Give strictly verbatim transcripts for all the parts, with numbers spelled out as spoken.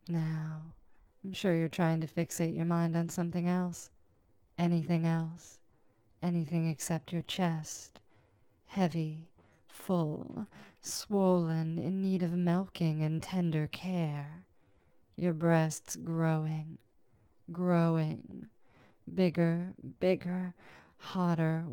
Now, I'm sure you're trying to fixate your mind on something else. Anything else. Anything except your chest. Heavy, full, swollen, in need of milking and tender care. Your breasts growing, growing, bigger, bigger, hotter,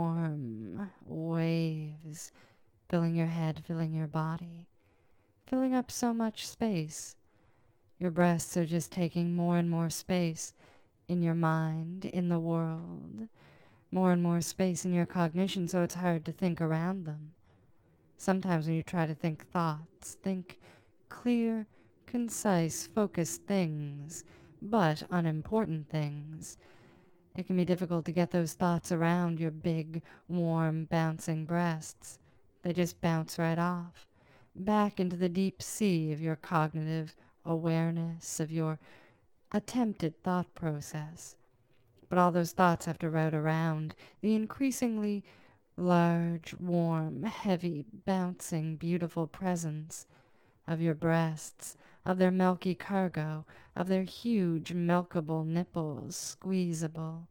warm waves, filling your head, filling your body, filling up so much space. Your breasts are just taking more and more space in your mind, in the world, more and more space in your cognition, so it's hard to think around them. Sometimes when you try to think thoughts, think clear, concise, focused things, but unimportant things, it can be difficult to get those thoughts around your big, warm, bouncing breasts. They just bounce right off, back into the deep sea of your cognitive awareness, of your attempted thought process. But all those thoughts have to route around the increasingly large, warm, heavy, bouncing, beautiful presence of your breasts, of their milky cargo, of their huge, milkable nipples, squeezable,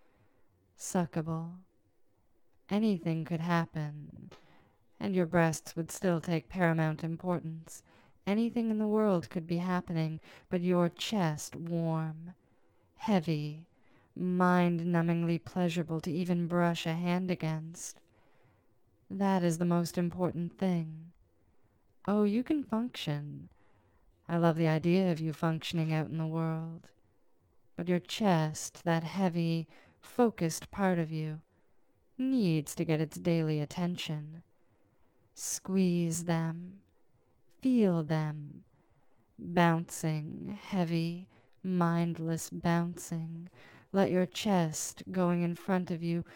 suckable. Anything could happen, and your breasts would still take paramount importance. Anything in the world could be happening, but your chest warm, heavy, mind-numbingly pleasurable to even brush a hand against. That is the most important thing. Oh, you can function. I love the idea of you functioning out in the world. But your chest, that heavy, focused part of you, needs to get its daily attention. Squeeze them. Feel them. Bouncing, heavy, mindless bouncing. Let your chest, going in front of you,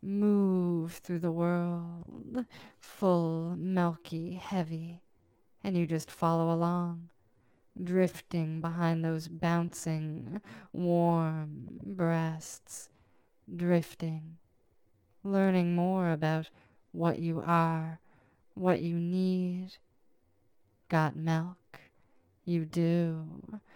move through the world, full, milky, heavy, and you just follow along, drifting behind those bouncing, warm breasts, drifting, learning more about what you are, what you need. Got milk? You do.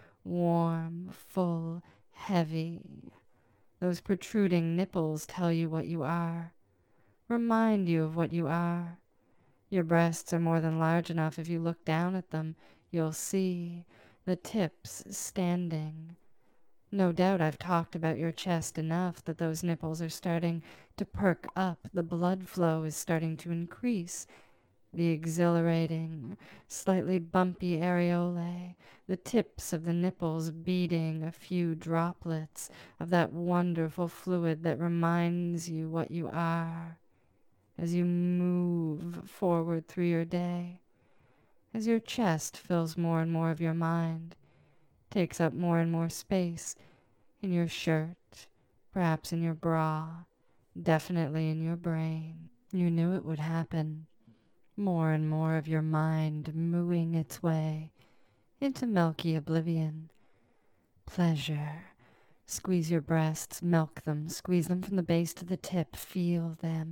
Warm, full, heavy. Those protruding nipples tell you what you are, remind you of what you are. Your breasts are more than large enough. If you look down at them, you'll see the tips standing. No doubt I've talked about your chest enough that those nipples are starting to perk up. The blood flow is starting to increase. The exhilarating, slightly bumpy areolae, the tips of the nipples beading a few droplets of that wonderful fluid that reminds you what you are as you move forward through your day, as your chest fills more and more of your mind, takes up more and more space in your shirt, perhaps in your bra, definitely in your brain. You knew it would happen. More and more of your mind mooing its way into milky oblivion. Pleasure. Squeeze your breasts, milk them, squeeze them from the base to the tip, feel them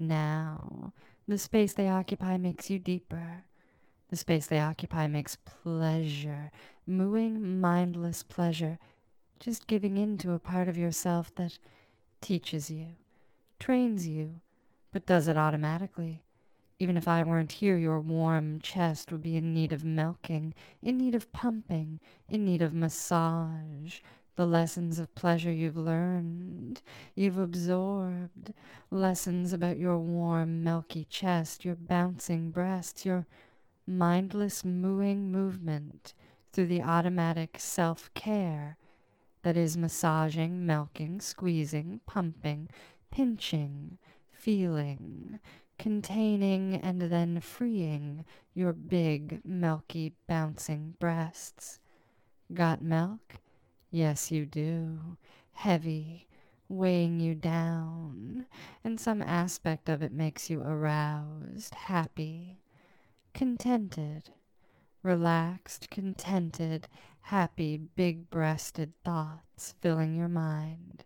now. The space they occupy makes you deeper. The space they occupy makes pleasure, mooing, mindless pleasure, just giving in to a part of yourself that teaches you, trains you, but does it automatically. Even if I weren't here, your warm chest would be in need of milking, in need of pumping, in need of massage. The lessons of pleasure you've learned, you've absorbed. Lessons about your warm, milky chest, your bouncing breasts, your mindless mooing movement through the automatic self-care that is massaging, milking, squeezing, pumping, pinching, feeling, containing, and then freeing your big, milky, bouncing breasts. Got milk? Yes, you do. Heavy, weighing you down, and some aspect of it makes you aroused, happy, contented, relaxed, contented, happy, big-breasted thoughts filling your mind.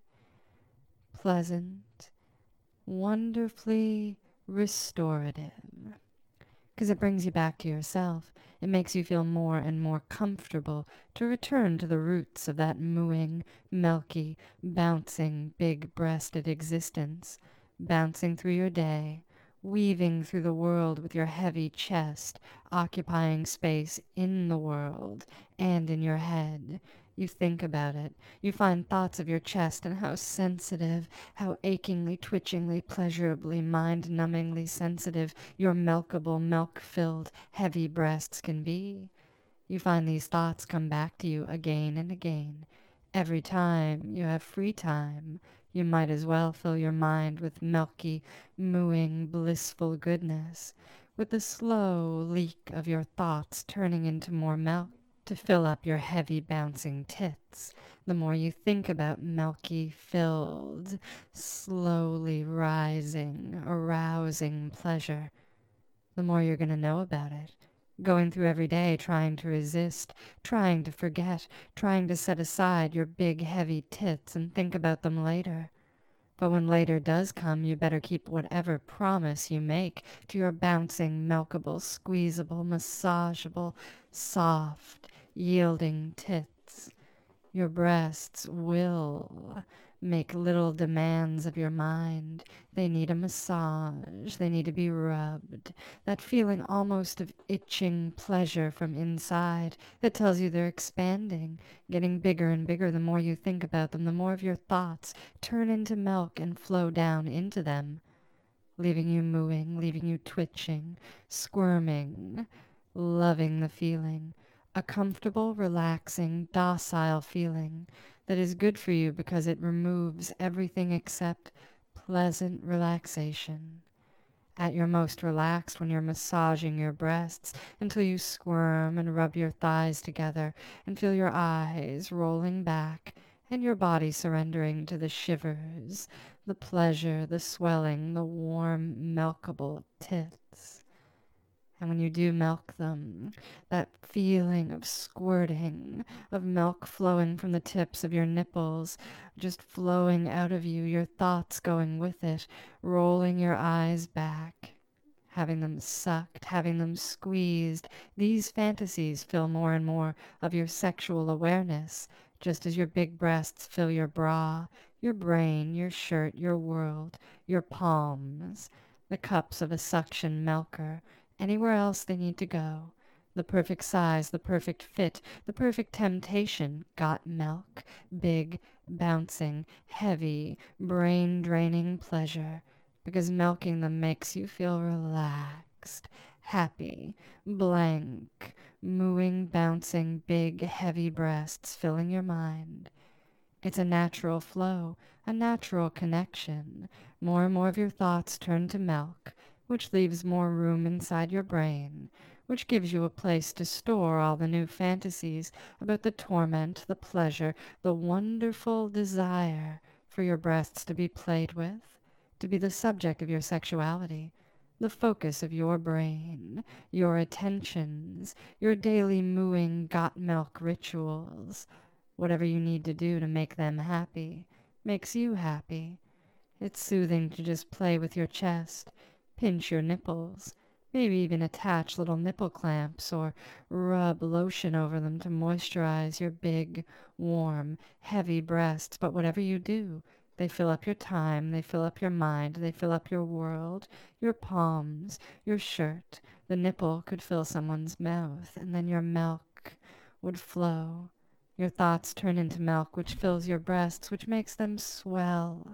Pleasant, wonderfully restorative. because it brings you back to yourself. It makes you feel more and more comfortable to return to the roots of that mooing, milky, bouncing, big-breasted existence, bouncing through your day, weaving through the world with your heavy chest, occupying space in the world and in your head. You think about it. You find thoughts of your chest and how sensitive, how achingly, twitchingly, pleasurably, mind-numbingly sensitive your milkable, milk-filled, heavy breasts can be. You find these thoughts come back to you again and again. Every time you have free time, you might as well fill your mind with milky, mooing, blissful goodness, with the slow leak of your thoughts turning into more milk to fill up your heavy bouncing tits. The more you think about milky, filled, slowly rising, arousing pleasure, the more you're going to know about it. Going through every day trying to resist, trying to forget, trying to set aside your big heavy tits and think about them later. But when later does come, you better keep whatever promise you make to your bouncing, milkable, squeezable, massageable, soft, yielding tits. Your breasts will make little demands of your mind. They need a massage. They need to be rubbed. That feeling almost of itching pleasure from inside that tells you they're expanding, getting bigger and bigger the more you think about them, the more of your thoughts turn into milk and flow down into them, leaving you mooing, leaving you twitching, squirming, loving the feeling. A comfortable, relaxing, docile feeling that is good for you because it removes everything except pleasant relaxation. At your most relaxed when you're massaging your breasts until you squirm and rub your thighs together and feel your eyes rolling back and your body surrendering to the shivers, the pleasure, the swelling, the warm, milkable tits. And when you do milk them, that feeling of squirting, of milk flowing from the tips of your nipples, just flowing out of you, your thoughts going with it, rolling your eyes back, having them sucked, having them squeezed, these fantasies fill more and more of your sexual awareness, just as your big breasts fill your bra, your brain, your shirt, your world, your palms, the cups of a suction milker, anywhere else they need to go. The perfect size, the perfect fit, the perfect temptation got milk, big, bouncing, heavy, brain-draining pleasure, because milking them makes you feel relaxed, happy, blank, mooing, bouncing, big, heavy breasts filling your mind. It's a natural flow, a natural connection. More and more of your thoughts turn to milk, which leaves more room inside your brain, which gives you a place to store all the new fantasies about the torment, the pleasure, the wonderful desire for your breasts to be played with, to be the subject of your sexuality, the focus of your brain, your attentions, your daily mooing got milk rituals. Whatever you need to do to make them happy makes you happy. It's soothing to just play with your chest, pinch your nipples, maybe even attach little nipple clamps or rub lotion over them to moisturize your big, warm, heavy breasts. But whatever you do, they fill up your time, they fill up your mind, they fill up your world, your palms, your shirt. The nipple could fill someone's mouth, and then your milk would flow. Your thoughts turn into milk, which fills your breasts, which makes them swell.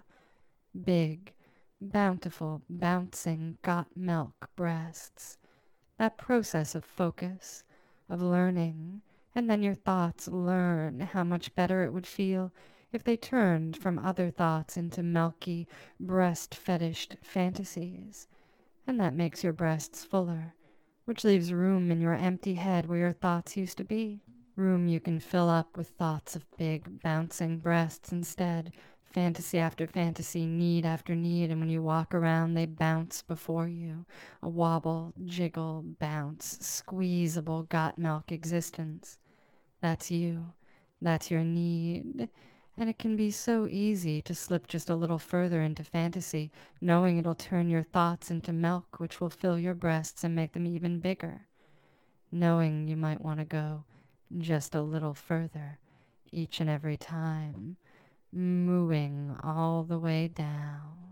Big, bountiful, bouncing, got milk breasts. That process of focus, of learning, and then your thoughts learn how much better it would feel if they turned from other thoughts into milky, breast-fetished fantasies. And that makes your breasts fuller, which leaves room in your empty head where your thoughts used to be. Room you can fill up with thoughts of big, bouncing breasts instead, fantasy after fantasy, need after need, and when you walk around, they bounce before you. A wobble, jiggle, bounce, squeezable, got milk existence. That's you. That's your need. And it can be so easy to slip just a little further into fantasy, knowing it'll turn your thoughts into milk, which will fill your breasts and make them even bigger. Knowing you might want to go just a little further each and every time, mooing all the way down.